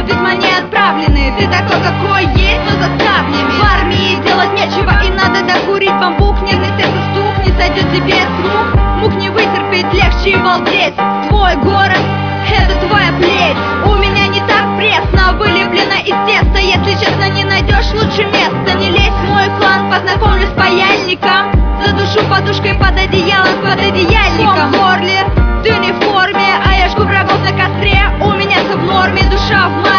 письма не отправлены. Ты такой, какой есть, но за сапнями. В армии делать нечего, и надо докурить бамбук. Нервный сердце стук не сойдет тебе с рук. Мук не вытерпеть, легче балдеть. Твой город — это твоя плеть. У меня не так пресно, вылеплено из теста. Если честно, не найдешь лучше места. Не лезь в мой клан, познакомлюсь с паяльником. Задушу подушкой под одеялом, под одеяльником. В горле, ты не в форме, а я жгу врагов на костре. У меня все в норме, душа в